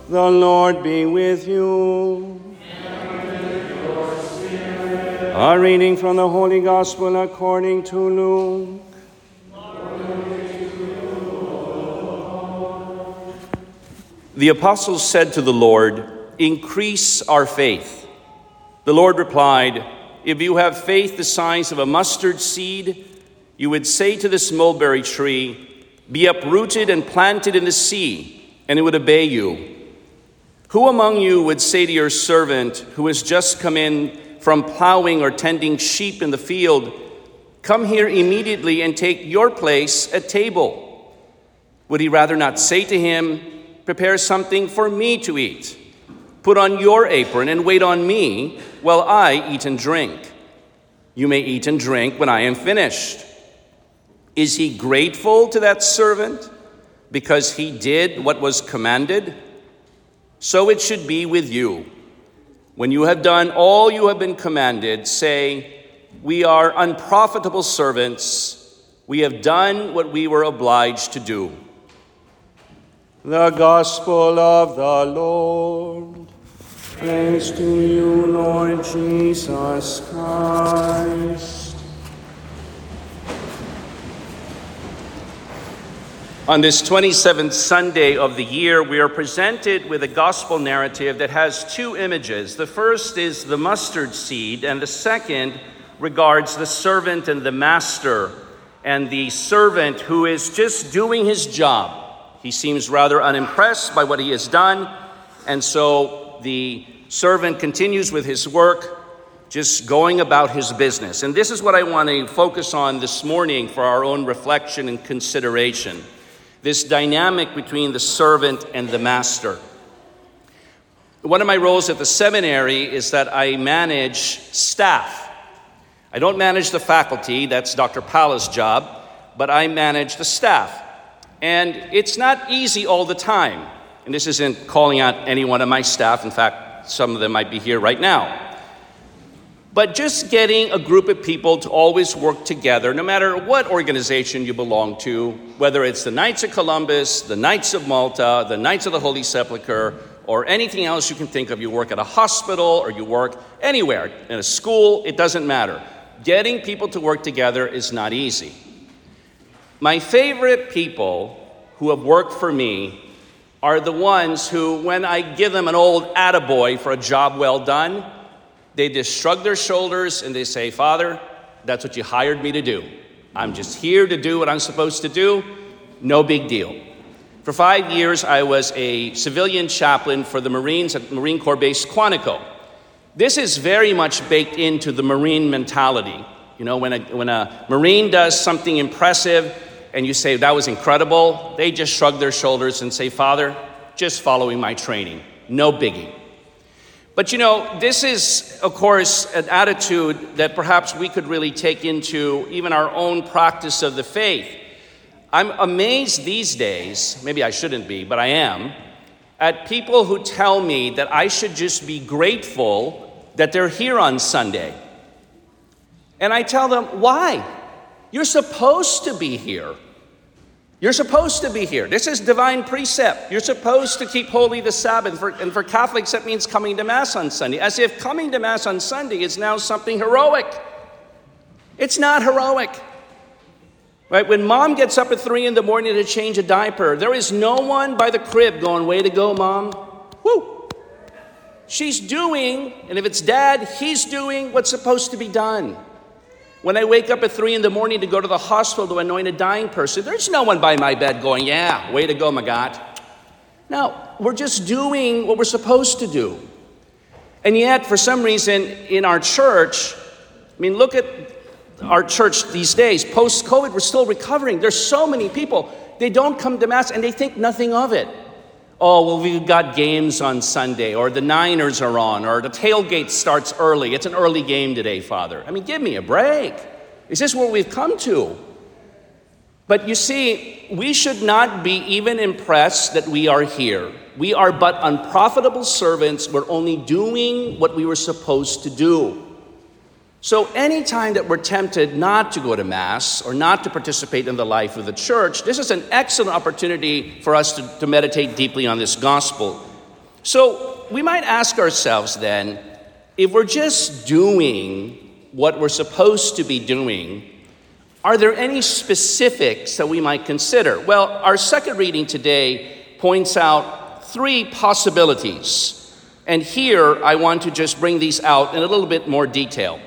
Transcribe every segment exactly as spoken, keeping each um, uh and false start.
The Lord be with you. A reading from the Holy Gospel according to Luke. The apostles said to the Lord, "Increase our faith." The Lord replied, "If you have faith the size of a mustard seed, you would say to this mulberry tree, 'Be uprooted and planted in the sea,' and it would obey you. Who among you would say to your servant who has just come in from plowing or tending sheep in the field, 'Come here immediately and take your place at table'? Would he rather not say to him, 'Prepare something for me to eat. Put on your apron and wait on me while I eat and drink. You may eat and drink when I am finished'? Is he grateful to that servant because he did what was commanded? So it should be with you. When you have done all you have been commanded, say, 'We are unprofitable servants. We have done what we were obliged to do.'" The Gospel of the Lord. Praise to you, Lord Jesus Christ. On this twenty-seventh Sunday of the year, we are presented with a gospel narrative that has two images. The first is the mustard seed, and the second regards the servant and the master, and the servant who is just doing his job. He seems rather unimpressed by what he has done, and so the servant continues with his work, just going about his business. And this is what I want to focus on this morning for our own reflection and consideration. This dynamic between the servant and the master. One of my roles at the seminary is that I manage staff. I don't manage the faculty, that's Doctor Pala's job, but I manage the staff. And it's not easy all the time. And this isn't calling out any one of my staff. In fact, some of them might be here right now. But just getting a group of people to always work together, no matter what organization you belong to, whether it's the Knights of Columbus, the Knights of Malta, the Knights of the Holy Sepulchre, or anything else you can think of. You work at a hospital or you work anywhere, in a school, it doesn't matter. Getting people to work together is not easy. My favorite people who have worked for me are the ones who, when I give them an old attaboy for a job well done, they just shrug their shoulders and they say, "Father, that's what you hired me to do. I'm just here to do what I'm supposed to do. No big deal." For five years, I was a civilian chaplain for the Marines at Marine Corps Base Quantico. This is very much baked into the Marine mentality. You know, when a, when a Marine does something impressive and you say, "That was incredible," they just shrug their shoulders and say, "Father, just following my training. No biggie." But you know, this is, of course, an attitude that perhaps we could really take into even our own practice of the faith. I'm amazed these days, maybe I shouldn't be, but I am, at people who tell me that I should just be grateful that they're here on Sunday. And I tell them, why? You're supposed to be here. You're supposed to be here. This is divine precept. You're supposed to keep holy the Sabbath. For, and for Catholics, that means coming to Mass on Sunday. As if coming to Mass on Sunday is now something heroic. It's not heroic. Right? When mom gets up at three in the morning to change a diaper, there is no one by the crib going, "Way to go, Mom." Woo! She's doing, and if it's dad, he's doing what's supposed to be done. When I wake up at three in the morning to go to the hospital to anoint a dying person, there's no one by my bed going, "Yeah, way to go, Magat." No, we're just doing what we're supposed to do. And yet, for some reason, in our church, I mean, look at our church these days. Post-COVID, we're still recovering. There's so many people, they don't come to Mass and they think nothing of it. Oh, well, we've got games on Sunday, or the Niners are on, or the tailgate starts early. It's an early game today, Father. I mean, give me a break. Is this where we've come to? But you see, we should not be even impressed that we are here. We are but unprofitable servants. We're only doing what we were supposed to do. So anytime that we're tempted not to go to Mass or not to participate in the life of the church, this is an excellent opportunity for us to, to meditate deeply on this gospel. So we might ask ourselves then, if we're just doing what we're supposed to be doing, are there any specifics that we might consider? Well, our second reading today points out three possibilities. And here I want to just bring these out in a little bit more detail.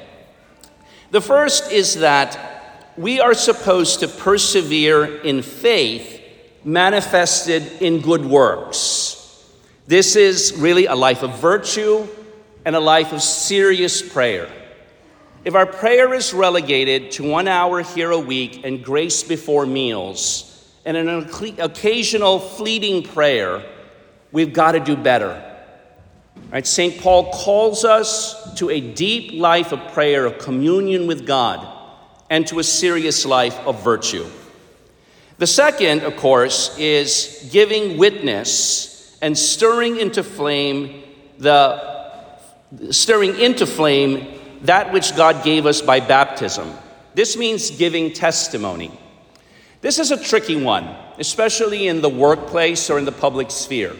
The first is that we are supposed to persevere in faith manifested in good works. This is really a life of virtue and a life of serious prayer. If our prayer is relegated to one hour here a week and grace before meals and an occasional fleeting prayer, we've got to do better. Right? Saint Paul calls us to a deep life of prayer, of communion with God, and to a serious life of virtue. The second, of course, is giving witness and stirring into flame the stirring into flame that which God gave us by baptism. This means giving testimony. This is a tricky one, especially in the workplace or in the public sphere.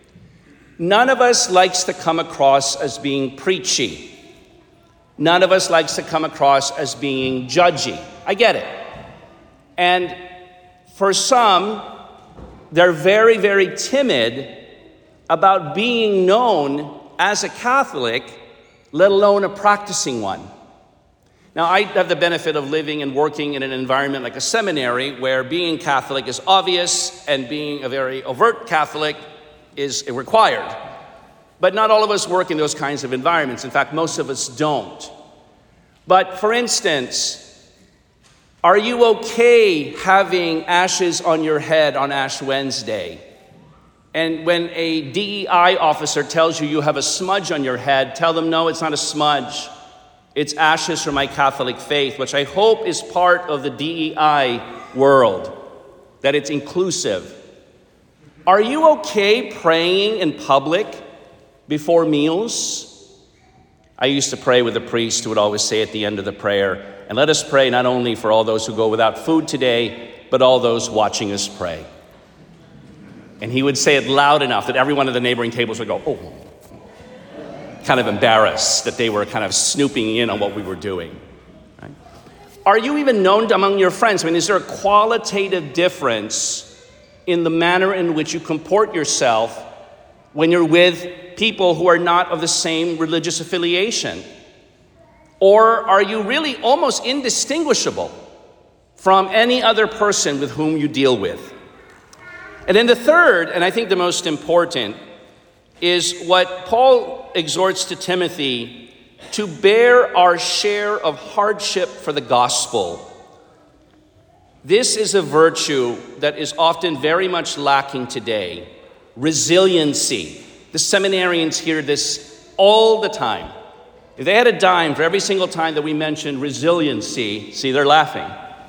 None of us likes to come across as being preachy. None of us likes to come across as being judgy. I get it. And for some, they're very, very timid about being known as a Catholic, let alone a practicing one. Now, I have the benefit of living and working in an environment like a seminary where being Catholic is obvious and being a very overt Catholic is required. But not all of us work in those kinds of environments. In fact, most of us don't. But for instance, are you okay having ashes on your head on Ash Wednesday? And when a D E I officer tells you you have a smudge on your head, tell them, no, it's not a smudge. It's ashes from my Catholic faith, which I hope is part of the D E I world, that it's inclusive. Are you okay praying in public before meals? I used to pray with a priest who would always say at the end of the prayer, and let us pray not only for all those who go without food today, but all those watching us pray. And he would say it loud enough that everyone at the neighboring tables would go, oh, kind of embarrassed that they were kind of snooping in on what we were doing. Right? Are you even known among your friends? I mean, is there a qualitative difference in the manner in which you comport yourself when you're with people who are not of the same religious affiliation? Or are you really almost indistinguishable from any other person with whom you deal with? And then the third, and I think the most important, is what Paul exhorts to Timothy, to bear our share of hardship for the gospel. This is a virtue that is often very much lacking today. Resiliency. The seminarians hear this all the time. If they had a dime for every single time that we mentioned resiliency, see, they're laughing.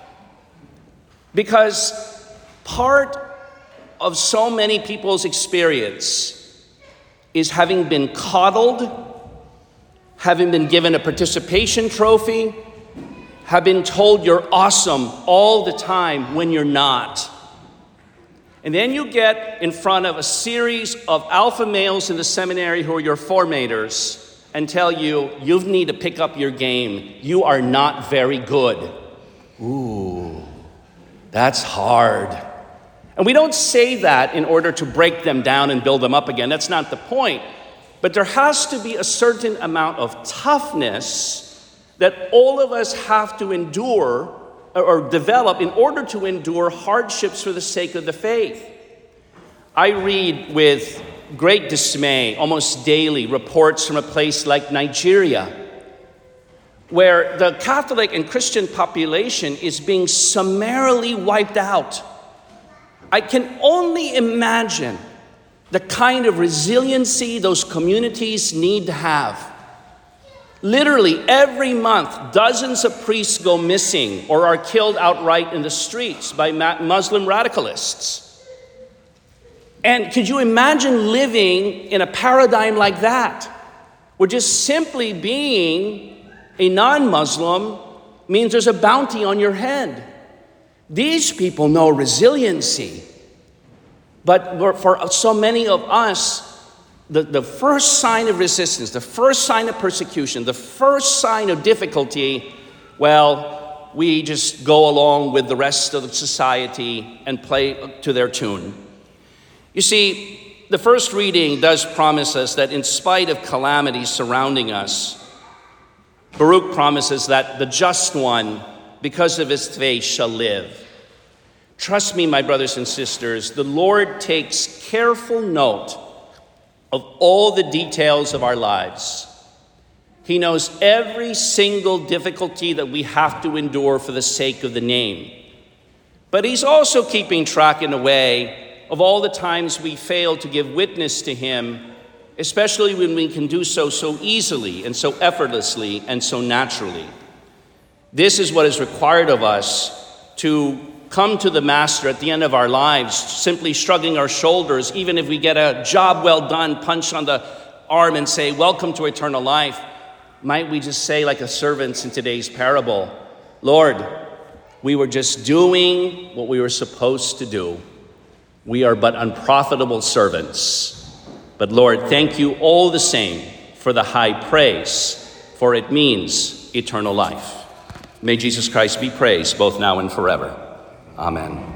Because part of so many people's experience is having been coddled, having been given a participation trophy, have been told you're awesome all the time when you're not. And then you get in front of a series of alpha males in the seminary who are your formators and tell you, you need to pick up your game. You are not very good. Ooh, that's hard. And we don't say that in order to break them down and build them up again. That's not the point. But there has to be a certain amount of toughness that all of us have to endure or develop in order to endure hardships for the sake of the faith. I read with great dismay, almost daily, reports from a place like Nigeria, where the Catholic and Christian population is being summarily wiped out. I can only imagine the kind of resiliency those communities need to have. Literally every month, dozens of priests go missing or are killed outright in the streets by Muslim radicalists. And could you imagine living in a paradigm like that, where just simply being a non-Muslim means there's a bounty on your head? These people know resiliency. But for so many of us, the, the first sign of resistance, the first sign of persecution, the first sign of difficulty, well, we just go along with the rest of the society and play to their tune. You see, the first reading does promise us that in spite of calamities surrounding us, Baruch promises that the just one, because of his faith, shall live. Trust me, my brothers and sisters, the Lord takes careful note of all the details of our lives. He knows every single difficulty that we have to endure for the sake of the name. But he's also keeping track, in a way, of all the times we fail to give witness to him, especially when we can do so so easily and so effortlessly and so naturally. This is what is required of us to come to the Master at the end of our lives, simply shrugging our shoulders, even if we get a job well done, punch on the arm and say, welcome to eternal life. Might we just say, like the servants in today's parable, Lord, we were just doing what we were supposed to do. We are but unprofitable servants. But Lord, thank you all the same for the high praise, for it means eternal life. May Jesus Christ be praised both now and forever. Amen.